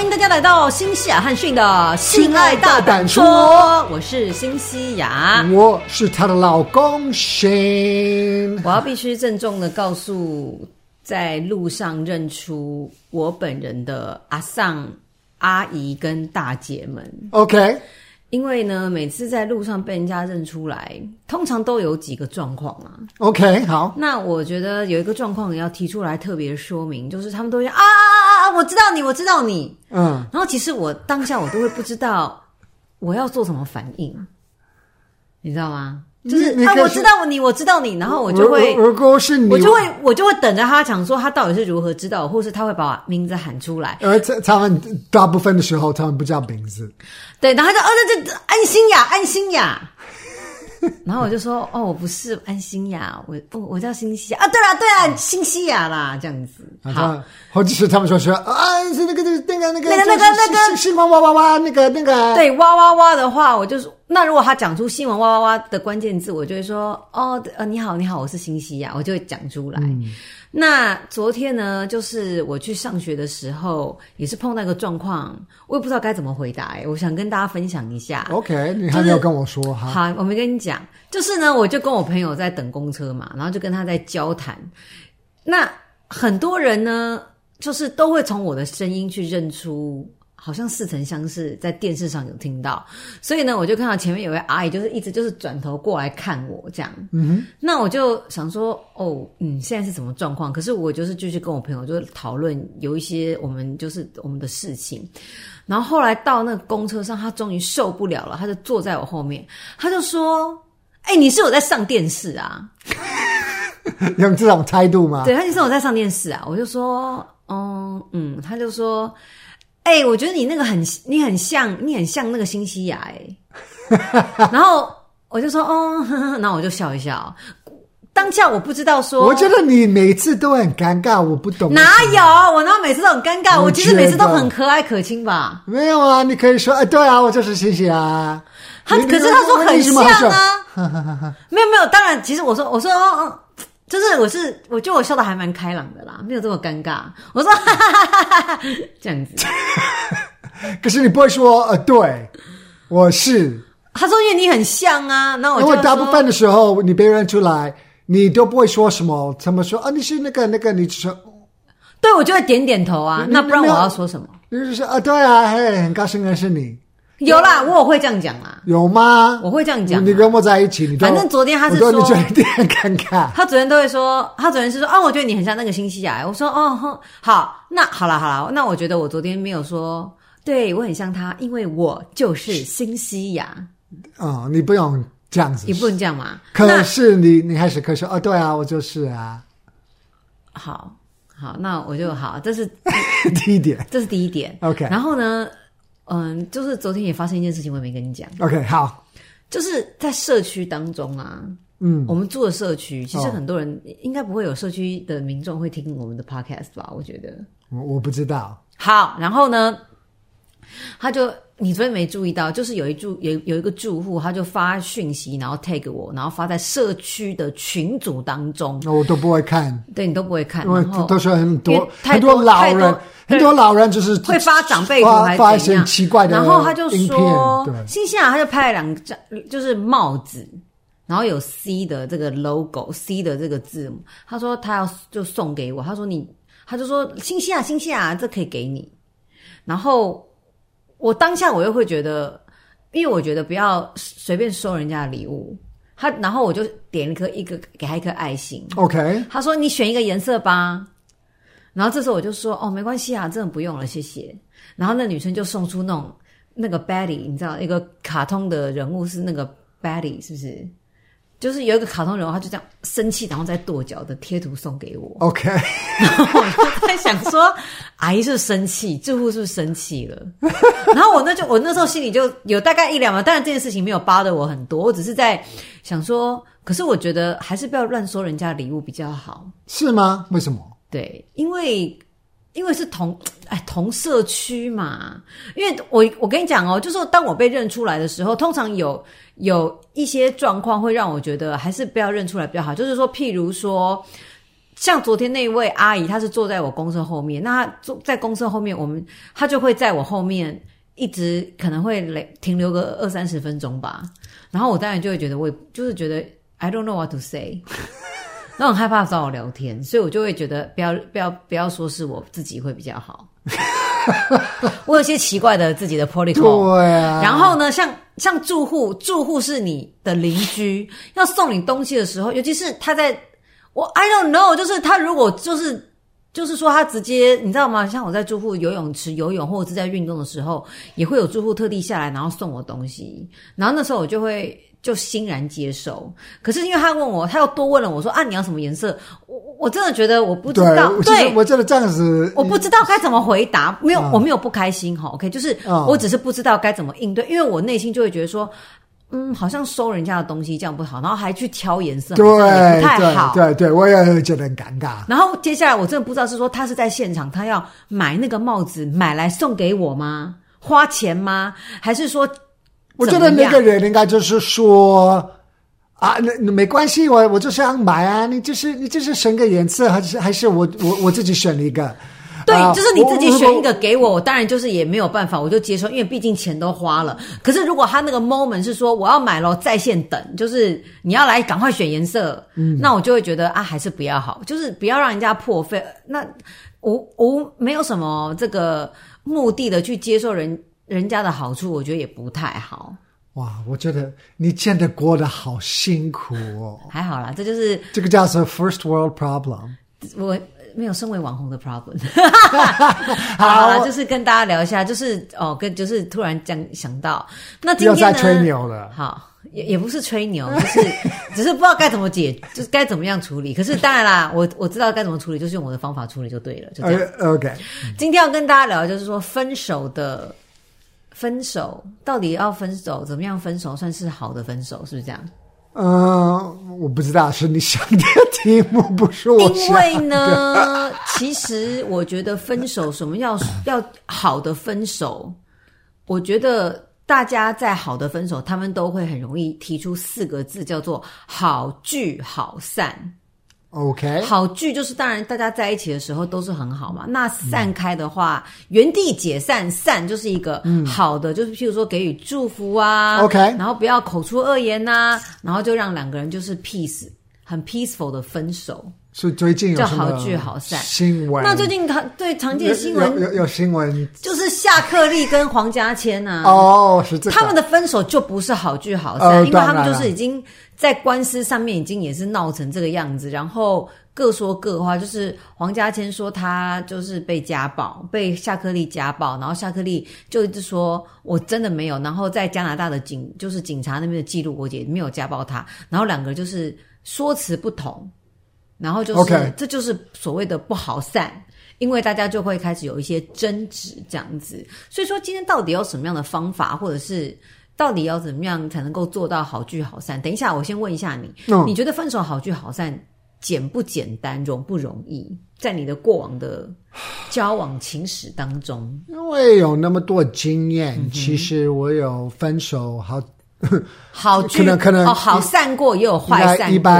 迎大家来到新西亚汉逊的性爱大胆说，我是新西亚， 我是她的老公 Shane。 我要必须郑重的告诉在路上认出我本人的阿桑、阿姨跟大姐们 OK， 因为呢每次在路上被人家认出来，通常都有几个状况啊。 OK， 好， 那我觉得有一个状况要提出来特别说明，就是他们都会我知道你，我知道你，然后其实我当下我都会不知道我要做什么反应，你知道吗？就是我知道你，我知道你，然后我就会， 如果是你， 我就会等着他讲说他到底是如何知道，或是他会把我名字喊出来。 他们大部分的时候他们不叫名字， 对，然后他就这安心雅，安心雅。然后我就说我不是安心雅，我叫新西亚啊，对啦，新西亚啦，这样子。好， 或者是他们说是那个新闻哇哇哇那个对哇哇哇的话，我就是那如果他讲出新闻哇哇哇的关键字，我就会说你好，我是新西亚，我就会讲出来。那昨天呢，就是我去上学的时候，也是碰到一个状况，我也不知道该怎么回答我想跟大家分享一下。 OK， 你还没有跟我说哈？ 好，我没跟你讲，就是呢，我就跟我朋友在等公车嘛，然后就跟他在交谈。那很多人呢，就是都会从我的声音去认出。好像似曾相识，在电视上有听到，所以呢，我就看到前面有位阿姨，就是一直就是转头过来看我这样。那我就想说，现在是什么状况？可是我就是继续跟我朋友就讨论有一些我们的事情。然后后来到那个公车上，他终于受不了了，他就坐在我后面，他就说：“你是有在上电视啊？” 用这种态度吗？ 对，他就是有在上电视啊。我就说：“他就说。”我觉得你那个你很像那个新西亚然后我就说然后我就笑一笑。当下我不知道说， 我觉得你每次都很尴尬，我不懂。 哪有？我哪有每次都很尴尬？我其实每次都很和蔼可亲吧？ 没有啊，你可以说对啊，我就是新西亚。 可是他说很像啊。没有，当然，其实我说就是我觉得我笑得还蛮开朗的啦，没有这么尴尬。我说这样子。 可是你不会说对，我是。 他说因为你很像啊，那我就说因为大部分的时候你被认出来，你都不会说什么，他们说你是那个，你就说对，我就会点点头啊。那不然我要说什么？ 你就说对啊，很高兴认识你。 有啦，我会这样讲啦。 有吗？ 我会这样讲。 你跟我在一起， 反正昨天他是说， 你觉得有点尴尬。 他昨天都会说，他昨天是说我觉得你很像那个新西亚。我说好，那好啦，那我觉得我昨天没有说，对我很像他，因为我就是新西亚。 你不用这样子， 你不能这样嘛。 可是你还是可以说对啊，我就是啊。 好，那我就好，这是第一点， 这是第一点。 OK， 然后呢？就是昨天也发生一件事情，我也没跟你讲。 OK， 好， 就是在社区当中啊，我们住的社区，其实很多人应该不会有社区的民众会听我们的 podcast 吧？我觉得， 我不知道。 好，然后呢，你昨天没注意到，就是有一个住户，他就发讯息，然后 tag 我，然后发在社区的群组当中。 我都不会看， 对，你都不会看， 因为都是很多老人。 很多老人就是会发长辈图还发一些奇怪的影片， 然后他就说，新西亚他就拍了2张，就是帽子，然后有 C 的这个 logo， C 的这个字母，他说他要就送给我，他就说新西亚这可以给你，然后我当下我又会觉得，因为我觉得不要随便收人家的礼物，然后我就点一个给他一颗爱心 ，OK， 他说你选一个颜色吧。然后这时候我就说没关系啊，真的不用了，谢谢。然后那女生就送出那个 Betty， 你知道一个卡通的人物是那个 Betty， 是不是？就是有一个卡通人物，他就这样生气，然后再跺脚的贴图送给我。 OK， 然后我就在想说，阿姨是不是生气，住户是不是生气了？然后我那时候心里就有大概1-2秒，当然这件事情没有bother我很多，我只是在想说，可是我觉得还是不要乱收人家礼物比较好。 是吗？为什么？ 对，因为是同社区嘛。因为我跟你讲就是说当我被认出来的时候，通常有一些状况会让我觉得还是不要认出来比较好。就是说譬如说像昨天那一位阿姨，她是坐在我公车后面，那她坐在公车后面，她就会在我后面一直可能会停留个20-30分钟吧。然后我当然就会觉得，我就是觉得 I don't know what to say， 然后很害怕找我聊天，所以我就会觉得不要说是我自己会比较好。我有些奇怪的自己的 protocol， 对啊。 然后呢，像住户是你的邻居，要送你东西的时候，尤其是他在我 I don't know， 就是他如果就是说他直接你知道吗？像我在住户游泳池游泳或者是在运动的时候，也会有住户特地下来然后送我东西，然后那时候我就欣然接受。可是因为他问我，他又多问了我说啊，你要什么颜色？我真的觉得我不知道，对， 我真的这样子， 我不知道该怎么回答。没有，我没有不开心哈 ，OK， 就是我只是不知道该怎么应对，因为我内心就会觉得说，好像收人家的东西这样不好，然后还去挑颜色， 对， 也不太好。 对，我也会觉得很尴尬。 然后接下来我真的不知道是说他是在现场，他要买那个帽子买来送给我吗？花钱吗？还是说？ 我觉得那个人应该就是说啊，那没关系，我就想买啊，你就是选个颜色，还是我自己选了一个。 对，就是你自己选一个给我，当然就是也没有办法，我就接受，因为毕竟钱都花了。可是如果他那个 moment 是说我要买咯，在线等，就是你要来赶快选颜色，那我就会觉得啊，还是不要好，就是不要让人家破费。那我没有什么这个目的的去接受人家的好处，我觉得也不太好。 哇，我觉得你真的过得好辛苦哦。 还好啦，这个叫做 first world problem。 我没有身为网红的 problem。好啦，就是跟大家聊一下，就是就是突然这样想到，那今天呢， 不要再吹牛了。 好，也不是吹牛，就是只是不知道该怎么就是该怎么样处理。可是当然啦，我知道该怎么处理，就是用我的方法处理就对了，就这样。 OK， 今天要跟大家聊的就是说分手到底要分手，怎么样分手算是好的分手，是不是这样？ 我不知道，是你想的题目，不是我想的。 因为呢，其实我觉得分手什么要好的分手，我觉得大家在好的分手，他们都会很容易提出4个字，叫做好聚好散。 OK， 好聚就是当然大家在一起的时候都是很好嘛，那散开的话，原地解散，散就是一个好的，就是譬如说给予祝福啊 OK， 然后不要口出恶言啊，然后就让两个人就是很 peaceful 的分手。 所以最近有什么好聚好散新闻？ 那最近对常见的新闻有新闻， 就是夏克立跟黄家千啊。 是这个。 他们的分手就不是好聚好散，因为他们就是已经在官司上面已经也是闹成这个样子，然后各说各话。就是黄家千说他就是被家暴，被夏克立家暴，然后夏克立就一直说我真的没有，然后在加拿大的就是警察那边的记录我也没有家暴他，然后两个就是说辞不同。然后就是、这就是所谓的不好散，因为大家就会开始有一些争执这样子。所以说今天到底有什么样的方法，或者是到底要怎么样才能够做到好聚好散？等一下我先问一下你，你觉得分手好聚好散简不简单，容不容易？在你的过往的交往情史当中， 因为有那么多经验，其实我有分手好聚可能好散过，也有坏散过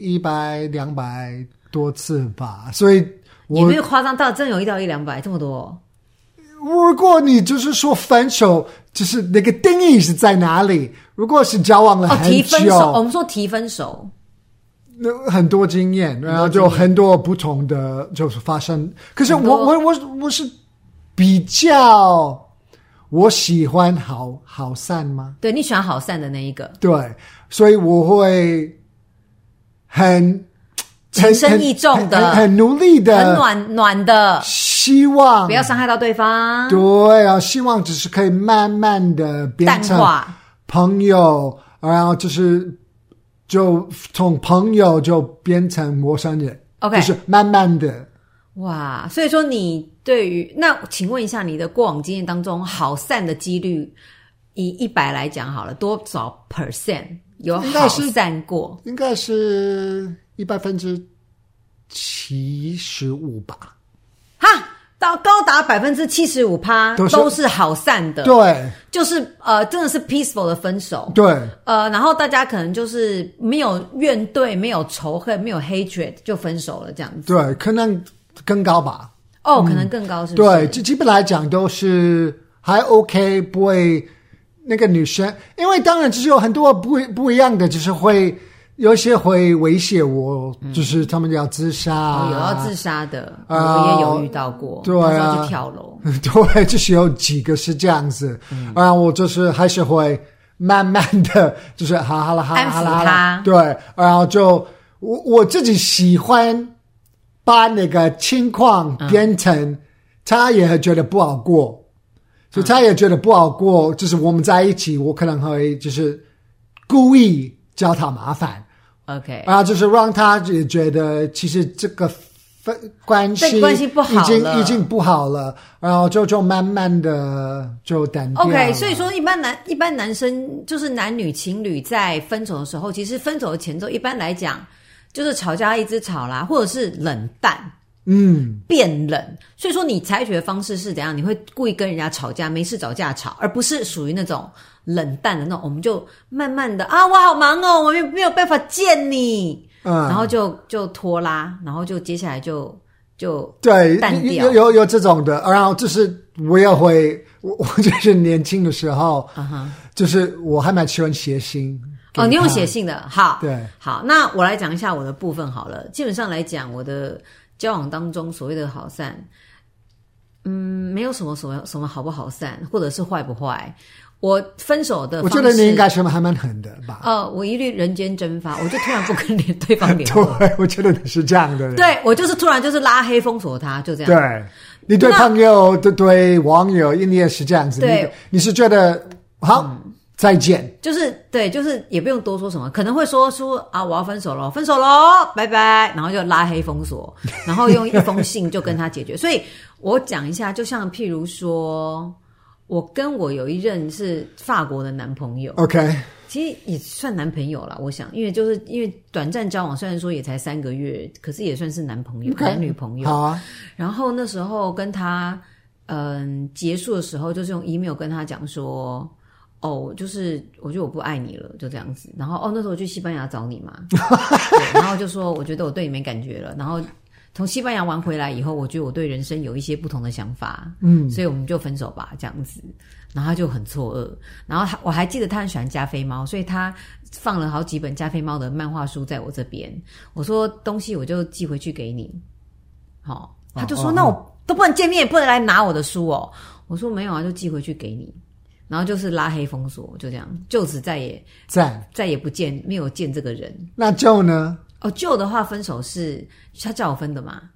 100、200多次吧，所以也没有夸张到真有1到100-200这么多。 如果你就是说分手，就是那个定义是在哪里？如果是交往了很久， 提分手，我们说提分手， 很多经验，然后就很多不同的就是发生。可是我是比较。我喜欢好散吗？ 对，你喜欢好散的那一个。 对，所以我会很情深意重的， 很努力的， 很暖的， 希望不要伤害到对方。 对啊，希望只是可以慢慢的变成朋友，然后就从朋友就变成陌生人。 OK， 就是慢慢的。 哇，所以说你对于那，请问一下你的过往经验当中，好散的几率以100来讲好了，多少 percent 有好散过？ 应该是175%吧。 哈高达75%都是好散的， 对， 就是真的是 peaceful 的分手， 对， 然后大家可能就是没有怨怼，没有仇恨，没有 hatred 就分手了这样子， 对，可能更高吧， 可能更高是不是？ 对，基本来讲都是还 OK， 不会那个女生，因为当然就是有很多不一样的，就是会。有一些会威胁我，就是他们要自杀， 有要自杀的，我也有遇到过， 对啊， 要去跳楼， 对，就是有几个是这样子，然后我就是还是会慢慢的，就是好了， 安抚他， 对，然后就我自己喜欢把那个情况变成他也觉得不好过，所以他也觉得不好过，就是我们在一起，我可能会就是故意找他麻烦。 OK， 然后就是让他也觉得其实这个关系不好了， 已经不好了，然后就慢慢的就淡掉了。 OK， 所以说一般男生就是男女情侣在分手的时候，其实分手的前奏一般来讲就是吵架一直吵啦，或者是冷淡。变冷，所以说你采取的方式是怎样？你会故意跟人家吵架，没事找架吵，而不是属于那种冷淡的那种。我们就慢慢的我好忙哦，我没有办法见你，然后就拖拉，然后就接下来就对淡掉。 有这种的，然后就是我也会，我就是年轻的时候，就是我还蛮喜欢写信。 你用写信的，好， 对， 好，那我来讲一下我的部分好了。基本上来讲，我的交往当中所谓的好散，没有什么好不好散，或者是坏不坏。我分手的方式， 我觉得你应该是还蛮狠的吧？ 我一律人间蒸发，我就突然不跟对方联络。 对，我觉得你是这样的人。 对，我就是突然就是拉黑封锁他，就这样。 对，你对朋友对网友你也是这样子。 对， 你是觉得好。再见， 就是也不用多说什么，可能会说我要分手了，拜拜，然后就拉黑封锁，然后用一封信就跟他解决。所以我讲一下，就像譬如说，我跟我有一任是法国的男朋友 ，OK， 其实也算男朋友啦，我想，因为短暂交往，虽然说也才3个月，可是也算是男朋友， okay， 男女朋友。 好啊。 然后那时候跟他结束的时候，就是用 email 跟他讲说。就是我觉得我不爱你了，就这样子。然后那时候我去西班牙找你嘛，对，然后就说我觉得我对你没感觉了。然后从西班牙玩回来以后，我觉得我对人生有一些不同的想法，所以我们就分手吧，这样子。然后他就很错愕。然后我还记得他很喜欢加菲猫，所以他放了好几本加菲猫的漫画书在我这边。我说东西我就寄回去给你，他就说那我都不能见面，不能来拿我的书哦。我说没有啊，就寄回去给你。然后就是拉黑封锁，就这样，就此再也不见，没有见这个人。 那Joe呢 ？Joe的话，分手是他叫我分的嘛？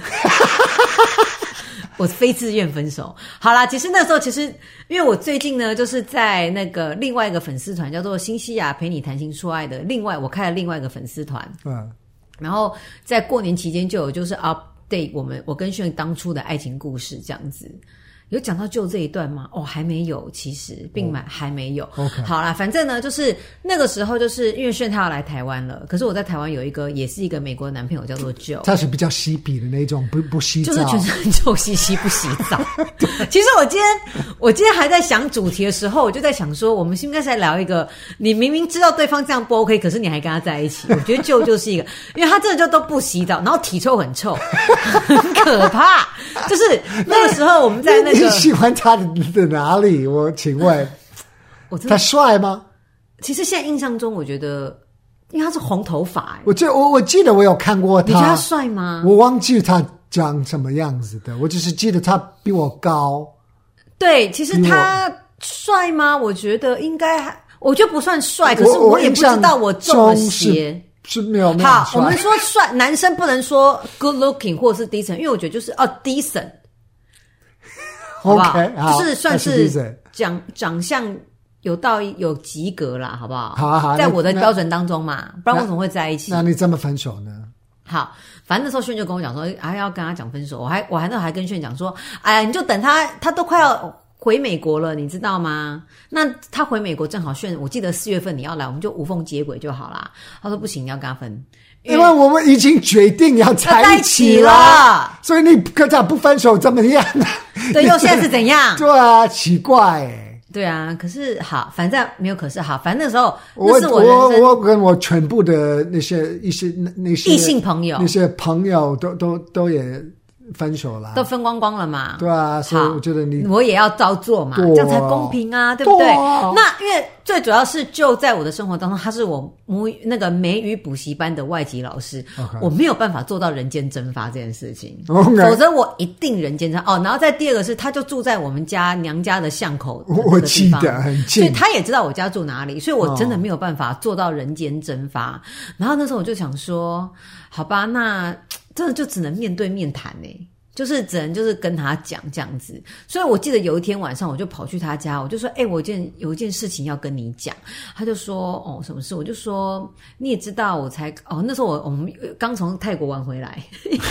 我非自愿分手。好啦，其实那时候因为我最近呢，就是在那个另外一个粉丝团叫做新西亚陪你谈情说爱的，我开了另外一个粉丝团。然后在过年期间就有就是 update 我跟炫当初的爱情故事这样子。有讲到就这一段吗？还没有，其实并还没有。 Okay. 好啦，反正呢，就是那个时候，就是因为炫他要来台湾了，可是我在台湾有也是一个美国的男朋友叫做 Joe， 他是比较嬉皮的那种，不洗澡， 就是全身臭兮兮不洗澡。其实我今天还在想主题的时候，我就在想说，我们应该是来聊一个，你明明知道对方这样不 OK， 可是你还跟他在一起。我觉得Joe就是一个，因为他真的就都不洗澡，然后体臭很臭，很可怕。就是那个时候我们在那个。 你喜欢他的哪里？我请问，他帅吗？ 其实现在印象中，我觉得，因为他是红头发， 我记得我有看过他， 你觉得他帅吗？ 我忘记他长什么样子的，我只是记得他比我高。 对，其实他帅吗？我觉得应该，我觉得不算帅，可是我也不知道我中了邪。 是没有好，我们说帅，男生不能说 good looking 或者是 decent， 因为我觉得就是decent。好不好？ Okay, 就是算是长相有及格啦，好不好？ 好， 在我的标准当中嘛，不然为什么会在一起？ 那你怎么分手呢？ 好，反正那时候炫就跟我讲说，要跟他讲分手。我还跟炫讲说，哎呀，你就等他都快要回美国了，你知道吗？那他回美国正好我记得4月份你要来，我们就无缝接轨就好啦。他说不行，你要跟他分。 因为我们已经决定要在一起了，所以你跟他不分手怎么样呢？ 对，又现在是怎样？ 对啊，奇怪欸。 对啊，可是好，反正没有可是好，反正那时候那是我跟我全部的那些异性朋友，那些朋友都也分手了， 都分光光了嘛。 对啊，所以我觉得我也要照做嘛，这样才公平啊，对不对？那因为最主要是就在我的生活当中，他是我那个美语补习班的外籍老师，我没有办法做到人间蒸发这件事情，否则我一定人间蒸发。然后再第二个是，他就住在我们家娘家的巷口的地方， 我记得很近， 所以他也知道我家住哪里，所以我真的没有办法做到人间蒸发。然后那时候我就想说，好吧，那真的就只能面对面谈就是只能就是跟他讲这样子。所以我记得有一天晚上我就跑去他家，我就说我有一件事情要跟你讲。他就说什么事？我就说你也知道我才那时候我们刚从泰国玩回来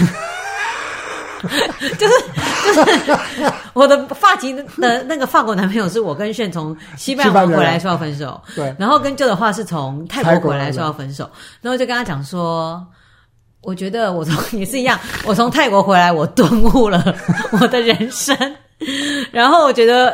就是我的发级的那个法国男朋友是我跟炫从西班牙玩回来说要分手， 对， 然后跟旧的话是从泰国回来说要分手，然后就跟他讲说，我觉得也是一样，我从泰国回来，我顿悟了我的人生，然后我觉得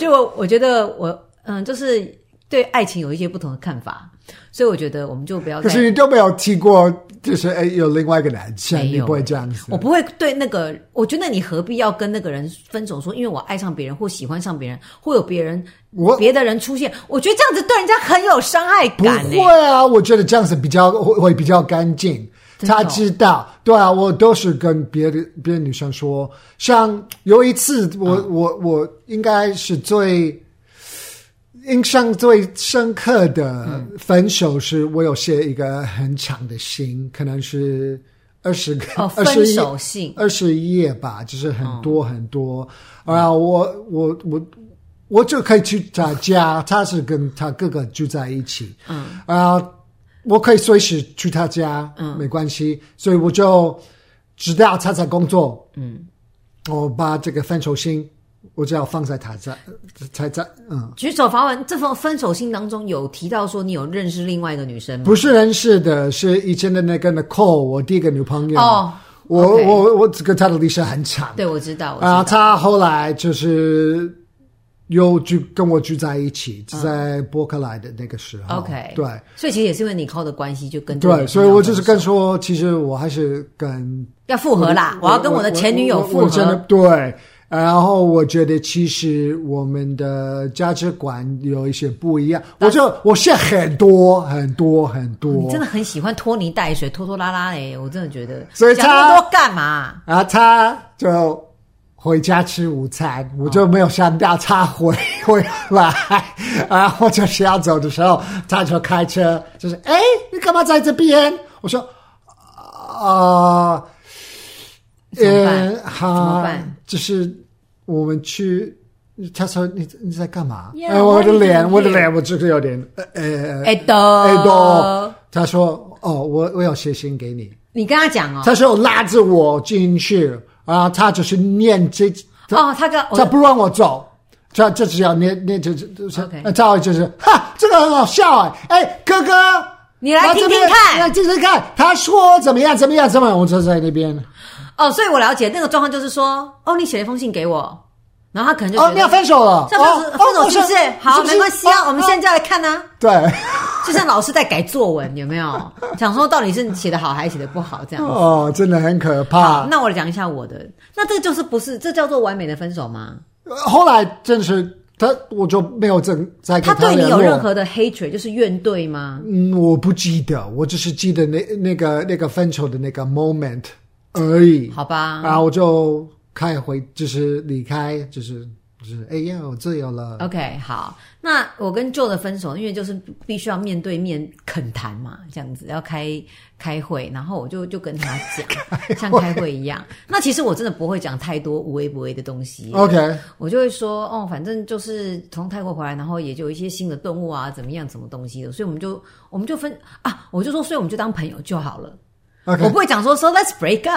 就是对爱情有一些不同的看法，所以我觉得我们就不要再。 可是你都没有提过，就是有另外一个男生，你不会这样子。 我不会对那个，我觉得你何必要跟那个人分手？说因为我爱上别人或喜欢上别人，会有别的人出现，我觉得这样子对人家很有伤害感。 不会啊，我觉得这样子会比较干净。他知道，对啊，我都是跟别的女生说，像有一次我应该是印象最深刻的分手是我有写一个很长的信，可能是20个分手信 21页吧，就是很多很多。然后我就可以去他家，他是跟他哥哥住在一起，然后我可以随时去他家，没关系，所以我就知道他在工作，我把这个分手信，我就要放在他在， 举手发问，这封分手信当中有提到说你有认识另外一个女生吗？ 不是认识的，是以前的那个 Nicole， 我第一个女朋友。我跟她的历史很长。 对，我知道。 她后来就是又跟我聚在一起，在伯克莱的那个时候。 OK， 对， 所以其实也是因为你靠的关系，就跟对，所以我就是跟说，其实我还是要复合啦，我要跟我的前女友复合。 我真的对，然后我觉得其实我们的价值观有一些不一样。我写很多很多很多。 你真的很喜欢拖泥带水、拖拖拉拉我真的觉得。 所以讲那么多干嘛？ 然后他就回家吃午餐，我就没有想到他回来，然后就是要走的时候，他就开车，就是你干嘛在这边？我说怎么办？ 就是我们去。他说你在干嘛？ Yeah, 我的脸，我就是有点多。他说我有写信给你。 你跟他讲他说拉着我进去，然后他就是念他不让我走，他就只要念这他就是这个很好笑哥哥， 你来听听看， 来听听看，他说怎么样，我就在那边。 所以我了解那个状况，就是说你写了一封信给我。然后他可能就觉得你要分手了， 分手是不是？好，没关系啊，我们现在就来看啊。 对， 就像老师在改作文，有没有？想说到底是写得好还是写得不好这样子。 真的很可怕。 那我讲一下我的，那这就是不是这叫做完美的分手吗？ 后来真是我就没有再跟他对你有任何的 hatred， 就是怨怼吗？ 我不记得，我只是记得那个分手的那个 moment 而已。 好吧， 然后我就开回，就是离开，就是我自由了。 OK， 好，那我跟Joe的分手，因为就是必须要面对面恳谈嘛，这样子要开会，然后我就跟他讲像开会一样。那其实我真的不会讲太多无微不微的东西。 OK， 我就会说反正就是从泰国回来，然后也就有一些新的顿悟啊，怎么样什么东西的，所以我们就分我就说，所以我们就当朋友就好了。 Okay， 我不会讲说 So let's break up，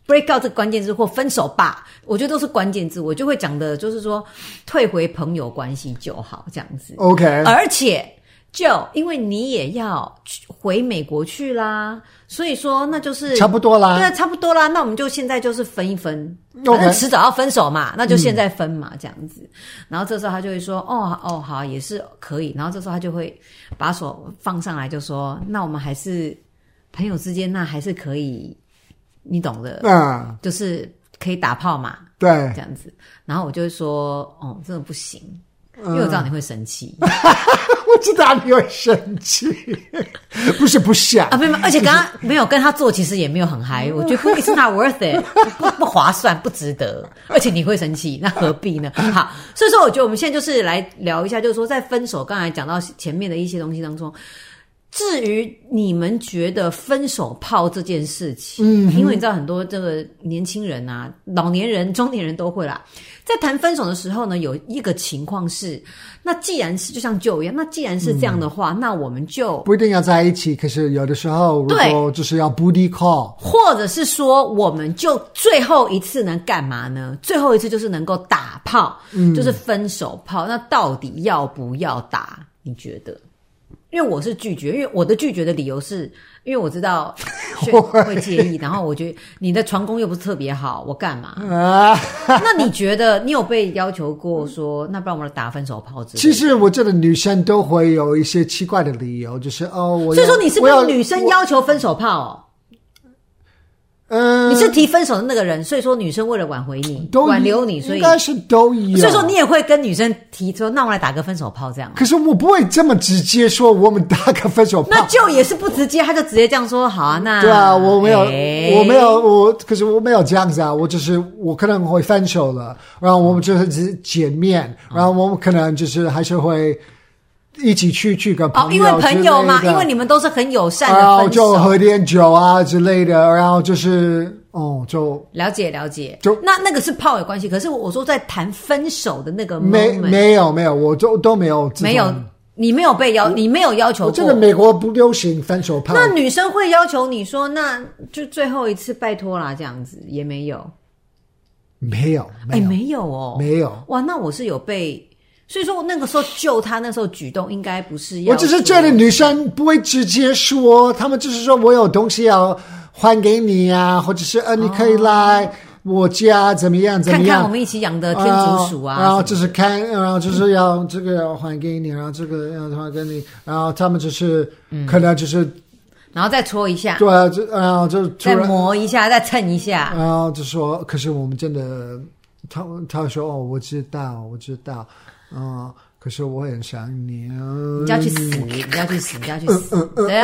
break out 这个关键字或分手吧，我觉得都是关键字，我就会讲的就是说退回朋友关系就好这样子。 OK， 而且就因为你也要回美国去啦，所以说那就是差不多啦。 对，差不多啦，那我们就现在就是分一分， OK 反正迟早要分手嘛，那就现在分嘛，这样子。然后这时候他就会说哦好，也是可以。然后这时候他就会把手放上来就说，那我们还是朋友之间，那还是可以，你懂的，就是可以打炮嘛， 对， 这样子。然后我就会说真的不行，因为我知道你会生气。 我知道你会生气，不是不想啊，没有，而且刚刚没有跟他做，其实也没有很嗨，我觉得 it's not worth it， 不划算，不值得，而且你会生气，那何必呢？好，所以说我觉得我们现在就是来聊一下，就是说在分手，刚才讲到前面的一些东西当中。至于你们觉得分手炮这件事情，因为你知道很多这个年轻人啊、老年人、中年人都会啦，在谈分手的时候呢，有一个情况是，那既然是就像旧一样，那既然是这样的话，那我们就不一定要在一起，可是有的时候如果就是要 booty call， 或者是说我们就最后一次能干嘛呢？最后一次就是能够打炮，就是分手炮。那到底要不要打？你觉得？因为我是拒绝，因为我的拒绝的理由是因为我知道会介意，然后我觉得你的床功又不是特别好，我干嘛？那你觉得你有被要求过说，那不然我们打分手炮之类的？ 其实我觉得女生都会有一些奇怪的理由，就是所以说你是被女生要求分手炮哦？你是提分手的那个人，所以说女生为了挽回你、挽留你，所以应该是都有。 所以说你也会跟女生提说，那我来打个分手炮这样。 可是我不会这么直接说我们打个分手炮， 那就也是不直接，他就直接这样说，好啊，那对啊，我没有，可是我没有这样子啊，我可能会分手了，然后我们就是见面，然后我们可能就是还是会。一起去跟朋友， 因为朋友嘛，因为你们都是很友善的分手， 然后就喝点酒啊之类的，然后就是就了解，就那个是炮有关系，可是我说在谈分手的那个 moment， 没有，我都没有， 没有，你没有你没有要求过。 我觉得美国不流行分手炮， 那女生会要求你说，那就最后一次拜托啦，这样子也没有， 没有哦，没有， 哇，那我是有被。所以说，那个时候就他那时候举动，应该不是要。 我只是觉得女生不会直接说，他们就是说我有东西要还给你啊，或者是你可以来我家怎么样？看看我们一起养的天竺鼠啊， 然后就是然后就是要这个要还给你，然后这个要还给你，然后他们就是可能就是， 然后再搓一下， 对啊，然后就再磨一下，再蹭一下， 然后就说，可是我们真的，他说我知道。可是我很想你， 你要去死，你要去死，对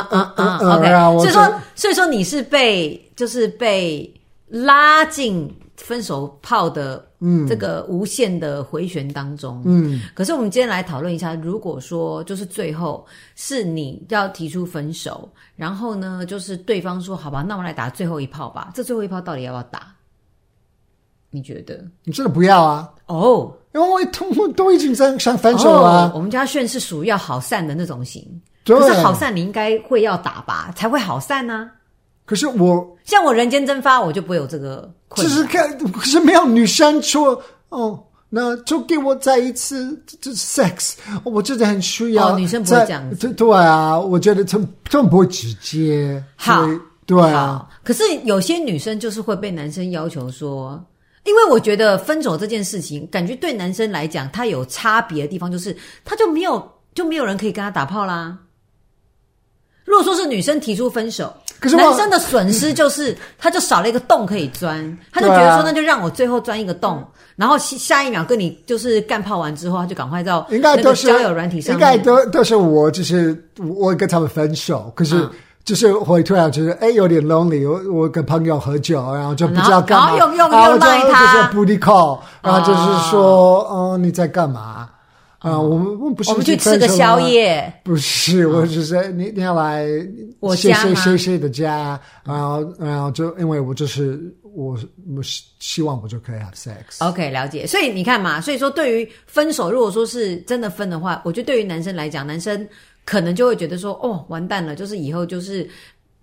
OK，所以说你是被拉进分手炮的这个无限的回旋当中。可是我们今天来讨论一下，如果说就是最后是你要提出分手，然后呢就是对方说好吧，那我们来打最后一炮吧，这最后一炮到底要不要打？你觉得？ 你真的不要啊？因为我都已经想分手了。 我们家炫是属于要好散的那种型， 可是好散你应该会要打吧，才会好散啊。 可是像我人间蒸发，我就不会有这个困扰。 可是没有女生说那就给我再一次就是 sex， 我真的很需要。 女生不会这样子。 对啊，我觉得他们不会直接。 好， 对啊。 可是有些女生就是会被男生要求说。因为我觉得分手这件事情，感觉对男生来讲，他有差别的地方，就是他就没有人可以跟他打炮啦。如果说是女生提出分手，可是男生的损失就是他就少了一个洞可以钻，他就觉得说那就让我最后钻一个洞，然后下一秒跟你就是干炮完之后，他就赶快到那个交友软体上面。 应该都是我跟他们分手，可是。就是会突然就是有点 lonely， 我跟朋友喝酒，然后就不知道干嘛， 然后又赖他， 就是 booty call， 然后就是说你在干嘛？我们不是我们去吃个宵夜， 不是，我只是你要来我家谁的家，然后就因为我希望我就可以 have sex。OK， 了解。所以你看嘛，所以说对于分手，如果说是真的分的话，我觉得对于男生来讲，男生可能就会觉得说完蛋了，就是以后就是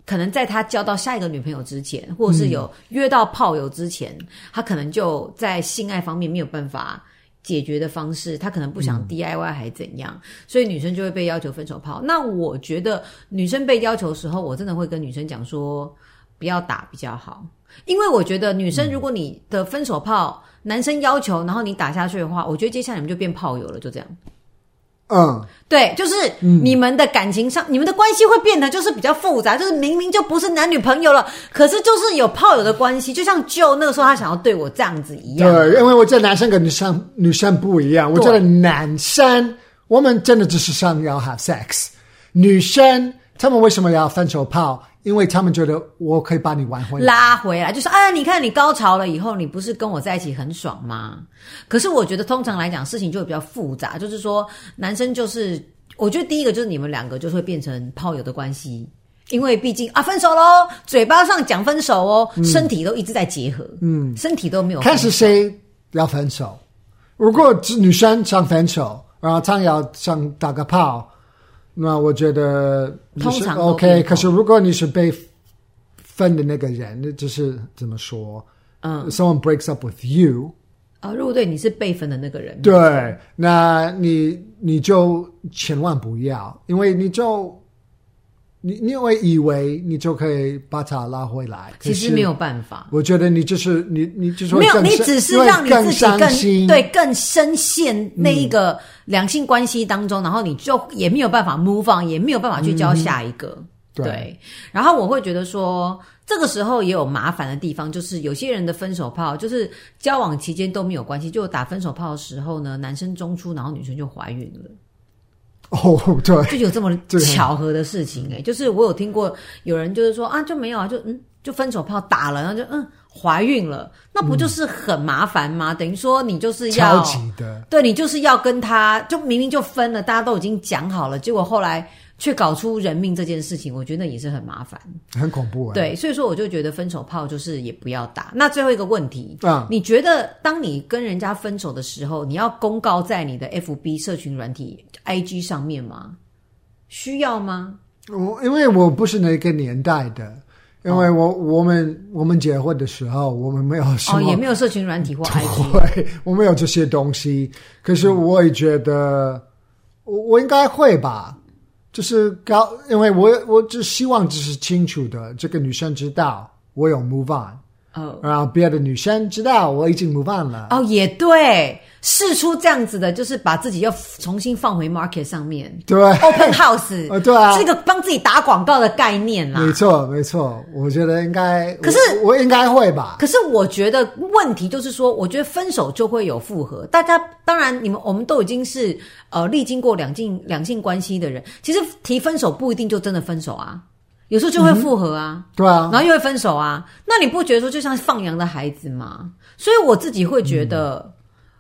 可能在他交到下一个女朋友之前，或者是有约到炮友之前，他可能就在性爱方面没有办法解决的方式，他可能不想 DIY 还怎样，所以女生就会被要求分手炮。那我觉得女生被要求的时候，我真的会跟女生讲说不要打比较好，因为我觉得女生如果你的分手炮男生要求，然后你打下去的话，我觉得接下来你们就变炮友了，就这样。对，就是你们的感情上，你们的关系会变得就是比较复杂，就是明明就不是男女朋友了，可是就是有炮友的关系，就像Joe那个时候他想要对我这样子一样。 对，因为我觉得男生跟女生不一样，我觉得男生我们真的只是想要 have sex， 女生他们为什么要分手炮？因为他们觉得我可以把你玩回来拉回来，就是哎，你看你高潮了以后，你不是跟我在一起很爽吗？可是我觉得通常来讲事情就会比较复杂，就是说男生就是我觉得第一个就是你们两个就会变成炮友的关系，因为毕竟分手咯，嘴巴上讲分手哦，身体都一直在结合，身体都没有分手。 看是谁要分手，如果女生想分手，然后他要想打个炮，那我觉得通常 OK， 可是如果你是被分的那个人，就是怎么说？someone breaks up with you， 如果对你是被分的那个人， 对，那你就千万不要，因为你会以为你就可以把他拉回来， 其实没有办法。 我觉得你就是会没有，你只是让你自己更深陷那一个两性关系当中，然后你就也没有办法 move on， 也没有办法去交下一个。对，然后我会觉得说，这个时候也有麻烦的地方，就是有些人的分手炮，就是交往期间都没有关系，就打分手炮的时候呢，男生中出，然后女生就怀孕了。 对， 就有这么巧合的事情就是我有听过有人就是说就没有就分手炮打了，然后就怀孕了，那不就是很麻烦吗？等于说你就是要超级的， 对，你就是要跟他就明明就分了，大家都已经讲好了，结果后来却搞出人命这件事情，我觉得也是很麻烦， 很恐怖对，所以说我就觉得分手炮就是也不要打。那最后一个问题你觉得当你跟人家分手的时候，你要公告在你的 FB 社群软体 IG 上面吗？需要吗？ 因为我不是那个年代的，因为我们结婚的时候，我们没有什么也没有社群软体或 IG， 对，我没有这些东西。可是我也觉得我应该会吧，就是因为我只希望只是清楚的，这个女生知道我有 move on，然后别的女生知道我已经 move on 了。 也对，释出这样子的，就是把自己又重新放回 market 上面。 对 ，open house， 对啊， 是一个帮自己打广告的概念啦。 没错，没错，我觉得应该。 可是我应该会吧。 可是我觉得问题就是说，我觉得分手就会有复合。大家当然，我们都已经是历经过两性关系的人，其实提分手不一定就真的分手啊。有时候就会复合啊， 对啊， 然后又会分手啊。那你不觉得说就像放羊的孩子吗？所以我自己会觉得，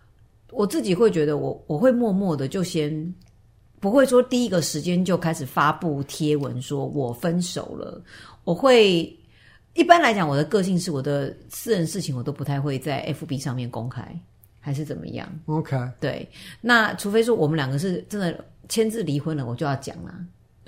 我会默默的就先不会说第一个时间就开始发布贴文说我分手了。我会一般来讲，我的个性是我的私人事情我都不太会在 FB 上面公开，还是怎么样 ？OK， 对，那除非说我们两个是真的签字离婚了，我就要讲啦。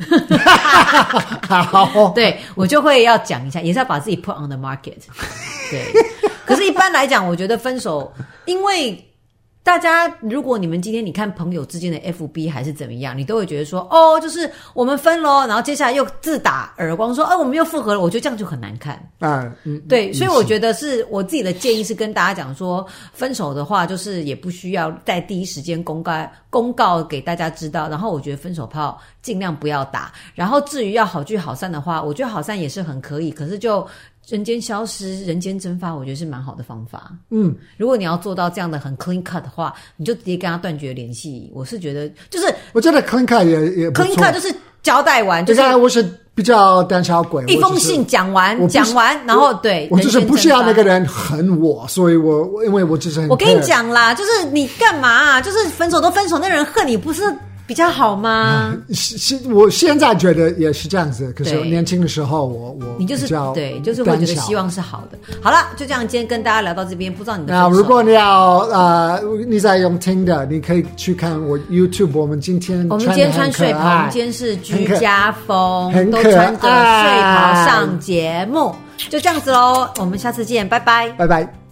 好， 对，我就会要讲一下，也是要把自己 put on the market。对，可是一般来讲，我觉得分手，因为大家如果你们今天你看朋友之间的 FB 还是怎么样，你都会觉得说就是我们分咯，然后接下来又自打耳光说我们又复合了，我觉得这样就很难看。对，所以我觉得是我自己的建议是跟大家讲说，分手的话就是也不需要在第一时间公告给大家知道，然后我觉得分手炮尽量不要打，然后至于要好聚好散的话，我觉得好散也是很可以，可是就人间消失人间蒸发，我觉得是蛮好的方法。如果你要做到这样的很 clean cut 的话，你就直接跟他断绝联系。我是觉得就是我觉得 clean cut 也不错， clean cut 就是交代完，就是我是比较胆小鬼， 一封信讲完，然后对， 我就是不需要那个人恨我，所以因为我就是很， 我跟你讲啦，就是你干嘛就是分手都分手，那人恨你不是比较好吗？ 我现在觉得也是这样子，可是年轻的时候我你就是对，就是会觉得希望是好的。好了，就这样，今天跟大家聊到这边，不知道你的分手。 那如果你要你在用听的，你可以去看我 YouTube。我们今天穿睡袍，我们今天是居家风，都穿着睡袍上节目，就这样子喽。我们下次见，拜拜， 拜拜。